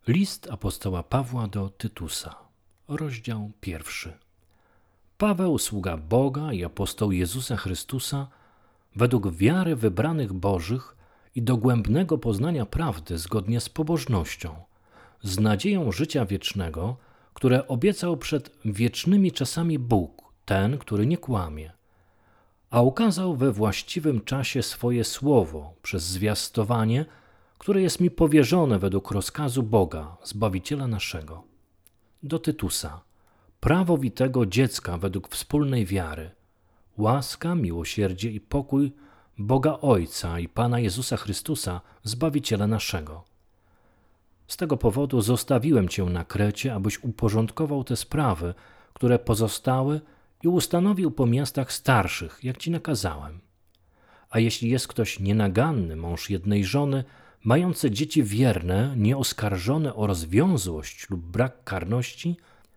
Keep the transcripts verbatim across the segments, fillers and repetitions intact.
List apostoła Pawła do Tytusa, rozdział pierwszy. Paweł, sługa Boga i apostoł Jezusa Chrystusa, według wiary wybranych Bożych i dogłębnego poznania prawdy zgodnie z pobożnością, z nadzieją życia wiecznego, które obiecał przed wiecznymi czasami Bóg, ten, który nie kłamie, a ukazał we właściwym czasie swoje słowo przez zwiastowanie, które jest mi powierzone według rozkazu Boga, Zbawiciela naszego. Do Tytusa, prawowitego dziecka według wspólnej wiary, łaska, miłosierdzie i pokój Boga Ojca i Pana Jezusa Chrystusa, Zbawiciela naszego. Z tego powodu zostawiłem Cię na Krecie, abyś uporządkował te sprawy, które pozostały i ustanowił po miastach starszych, jak Ci nakazałem. A jeśli jest ktoś nienaganny, mąż jednej żony, mający dzieci wierne, nieoskarżone o rozwiązłość lub brak karności,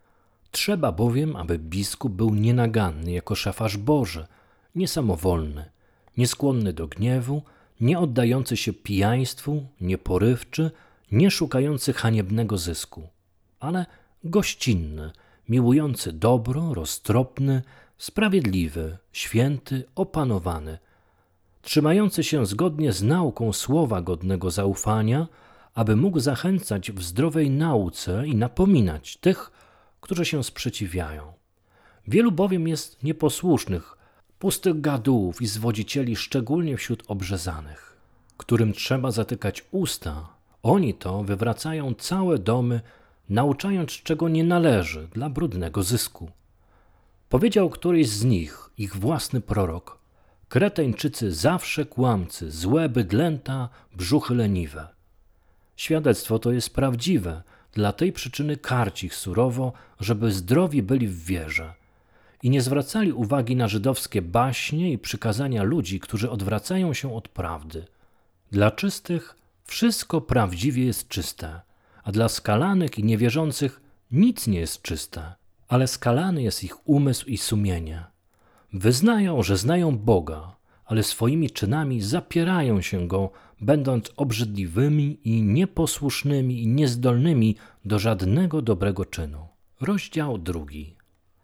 trzeba bowiem, aby biskup był nienaganny jako szafarz Boży, niesamowolny, nieskłonny do gniewu, nie oddający się pijaństwu, nieporywczy, nie szukający haniebnego zysku, ale gościnny, miłujący dobro, roztropny, sprawiedliwy, święty, opanowany, trzymający się zgodnie z nauką słowa godnego zaufania, aby mógł zachęcać w zdrowej nauce i napominać tych, którzy się sprzeciwiają. Wielu bowiem jest nieposłusznych, pustych gadułów i zwodzicieli, szczególnie wśród obrzezanych, którym trzeba zatykać usta. Oni to wywracają całe domy, nauczając, czego nie należy dla brudnego zysku. Powiedział któryś z nich, ich własny prorok: Kreteńczycy zawsze kłamcy, złe bydlęta, brzuchy leniwe. Świadectwo to jest prawdziwe, dla tej przyczyny karci ich surowo, żeby zdrowi byli w wierze i nie zwracali uwagi na żydowskie baśnie i przykazania ludzi, którzy odwracają się od prawdy. Dla czystych wszystko prawdziwie jest czyste, a dla skalanych i niewierzących nic nie jest czyste, ale skalany jest ich umysł i sumienie. Wyznają, że znają Boga, ale swoimi czynami zapierają się Go, będąc obrzydliwymi i nieposłusznymi i niezdolnymi do żadnego dobrego czynu. Rozdział drugi.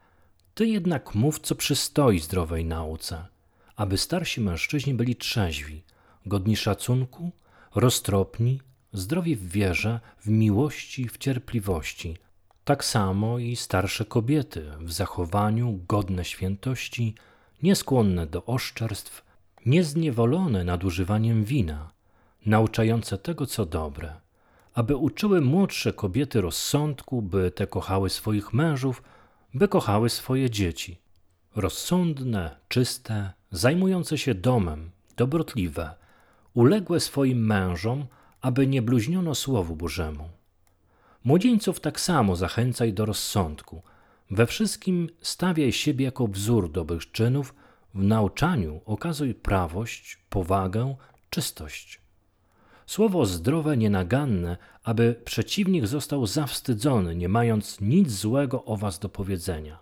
Ty jednak mów, co przystoi zdrowej nauce, aby starsi mężczyźni byli trzeźwi, godni szacunku, roztropni, zdrowi w wierze, w miłości, w cierpliwości. Tak samo i starsze kobiety w zachowaniu, godne świętości, nieskłonne do oszczerstw, niezniewolone nadużywaniem wina, nauczające tego, co dobre, aby uczyły młodsze kobiety rozsądku, by te kochały swoich mężów, by kochały swoje dzieci. Rozsądne, czyste, zajmujące się domem, dobrotliwe, uległe swoim mężom, aby nie bluźniono Słowu Bożemu. Młodzieńców tak samo zachęcaj do rozsądku. We wszystkim stawiaj siebie jako wzór dobrych czynów, w nauczaniu okazuj prawość, powagę, czystość. Słowo zdrowe, nienaganne, aby przeciwnik został zawstydzony, nie mając nic złego o was do powiedzenia.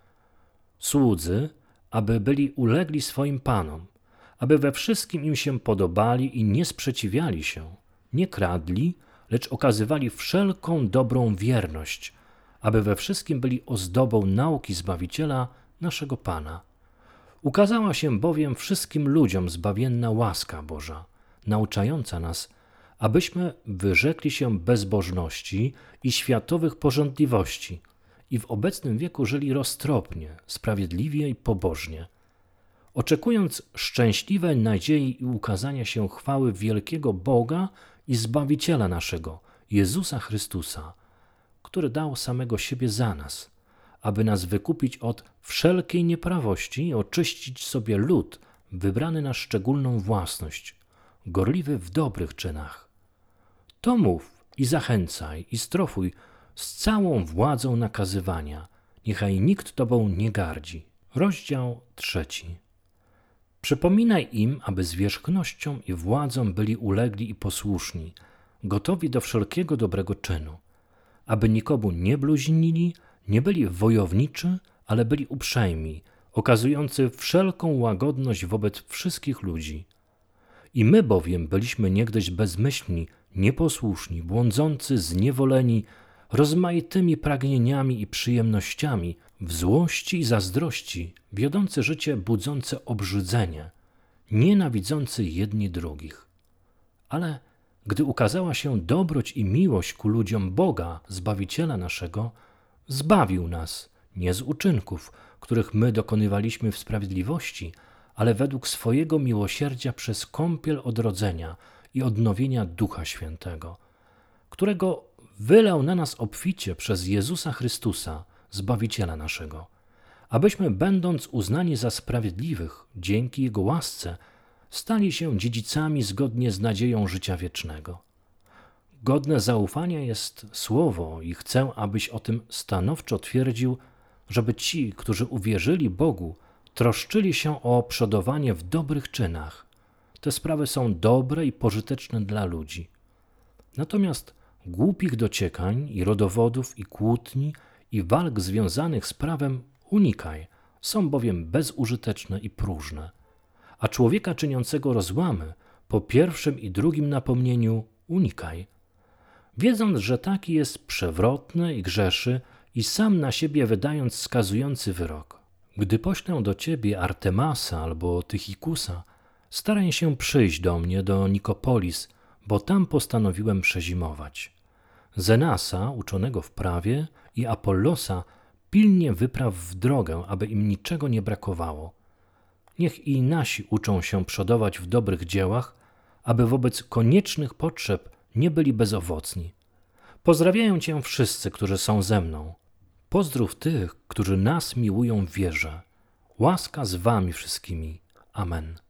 Słudzy, aby byli ulegli swoim panom, aby we wszystkim im się podobali i nie sprzeciwiali się, nie kradli, lecz okazywali wszelką dobrą wierność, aby we wszystkim byli ozdobą nauki Zbawiciela naszego Pana. Ukazała się bowiem wszystkim ludziom zbawienna łaska Boża, nauczająca nas, abyśmy wyrzekli się bezbożności i światowych pożądliwości i w obecnym wieku żyli roztropnie, sprawiedliwie i pobożnie, oczekując szczęśliwej nadziei i ukazania się chwały wielkiego Boga i Zbawiciela naszego, Jezusa Chrystusa, który dał samego siebie za nas, aby nas wykupić od wszelkiej nieprawości i oczyścić sobie lud wybrany na szczególną własność, gorliwy w dobrych czynach. To mów i zachęcaj i strofuj z całą władzą nakazywania, niechaj nikt Tobą nie gardzi. Rozdział trzeci. Przypominaj im, aby zwierzchnością i władzą byli ulegli i posłuszni, gotowi do wszelkiego dobrego czynu, aby nikomu nie bluźnili, nie byli wojowniczy, ale byli uprzejmi, okazujący wszelką łagodność wobec wszystkich ludzi. I my bowiem byliśmy niegdyś bezmyślni, nieposłuszni, błądzący, zniewoleni, rozmaitymi pragnieniami i przyjemnościami, w złości i zazdrości, wiodący życie budzące obrzydzenie, nienawidzący jedni drugich. Ale gdy ukazała się dobroć i miłość ku ludziom Boga, Zbawiciela naszego, zbawił nas nie z uczynków, których my dokonywaliśmy w sprawiedliwości, ale według swojego miłosierdzia przez kąpiel odrodzenia i odnowienia Ducha Świętego, którego wylał na nas obficie przez Jezusa Chrystusa, Zbawiciela naszego, abyśmy, będąc uznani za sprawiedliwych dzięki Jego łasce, stali się dziedzicami zgodnie z nadzieją życia wiecznego. Godne zaufania jest słowo i chcę, abyś o tym stanowczo twierdził, żeby ci, którzy uwierzyli Bogu, troszczyli się o przodowanie w dobrych czynach. Te sprawy są dobre i pożyteczne dla ludzi. Natomiast głupich dociekań i rodowodów i kłótni i walk związanych z prawem unikaj, są bowiem bezużyteczne i próżne. A człowieka czyniącego rozłamy po pierwszym i drugim napomnieniu unikaj, wiedząc, że taki jest przewrotny i grzeszy i sam na siebie wydając skazujący wyrok. Gdy poślę do ciebie Artemasa albo Tychikusa, staraj się przyjść do mnie do Nikopolis, bo tam postanowiłem przezimować. Zenasa, uczonego w prawie, i Apollosa pilnie wypraw w drogę, aby im niczego nie brakowało. Niech i nasi uczą się przodować w dobrych dziełach, aby wobec koniecznych potrzeb nie byli bezowocni. Pozdrawiają cię wszyscy, którzy są ze mną. Pozdrów tych, którzy nas miłują w wierze. Łaska z wami wszystkimi. Amen.